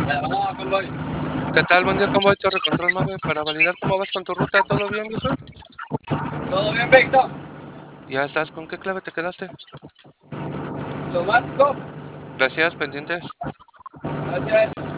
Vamos, convoy. ¿Qué tal? Buen día, convoy Torre Control 9 para validar cómo vas con tu ruta. ¿Todo bien, viejo? ¿Todo bien, Víctor? Ya estás. ¿Con qué clave te quedaste? Automático. Gracias, pendientes. Gracias.